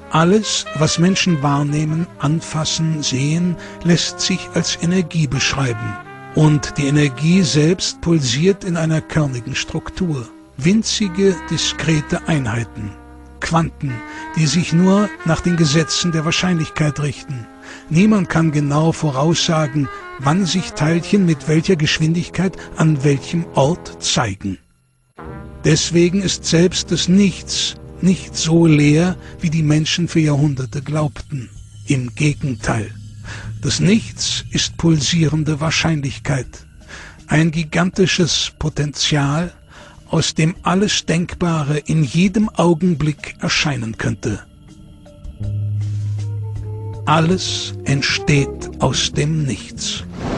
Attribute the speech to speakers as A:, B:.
A: Alles, was Menschen wahrnehmen, anfassen, sehen, lässt sich als Energie beschreiben. Und die Energie selbst pulsiert in einer körnigen Struktur. Winzige, diskrete Einheiten. Quanten, die sich nur nach den Gesetzen der Wahrscheinlichkeit richten. Niemand kann genau voraussagen, wann sich Teilchen mit welcher Geschwindigkeit an welchem Ort zeigen. Deswegen ist selbst das Nichts nicht so leer, wie die Menschen für Jahrhunderte glaubten. Im Gegenteil. Das Nichts ist pulsierende Wahrscheinlichkeit, ein gigantisches Potenzial, aus dem alles Denkbare in jedem Augenblick erscheinen könnte. Alles entsteht aus dem Nichts.